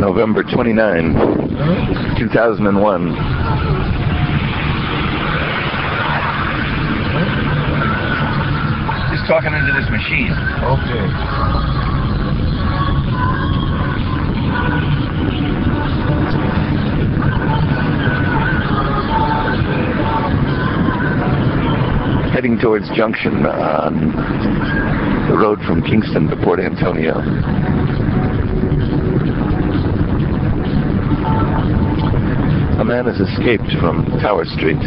November 29, 2001. Just talking into this machine. Okay. Heading towards Junction on the road from Kingston to Port Antonio. A man has escaped from Tower Street.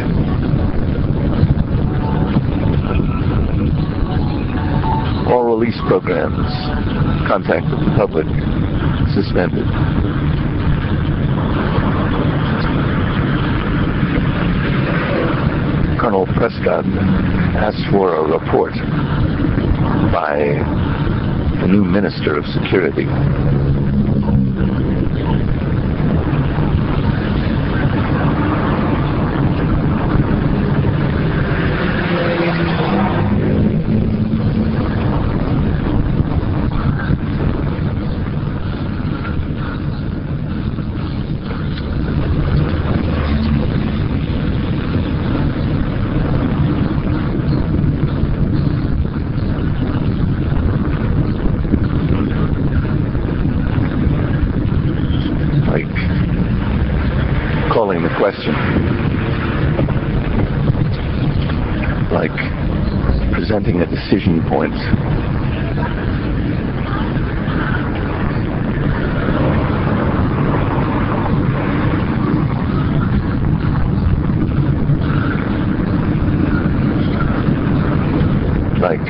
All release programs, contact with the public, suspended. Colonel Prescott asked for a report by the new Minister of Security. Calling the question, like presenting a decision point. Like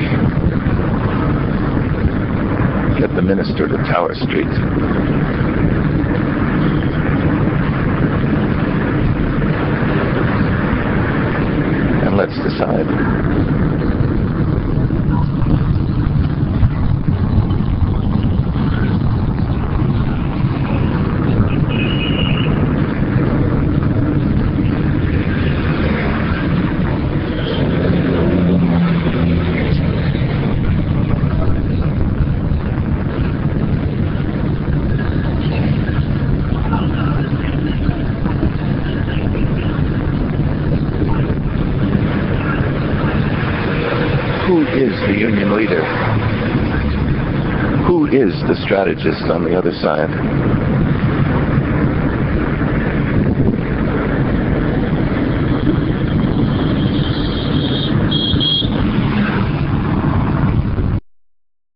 get the minister to Tower Street. Let's decide. Who is the union leader? Who is the strategist on the other side?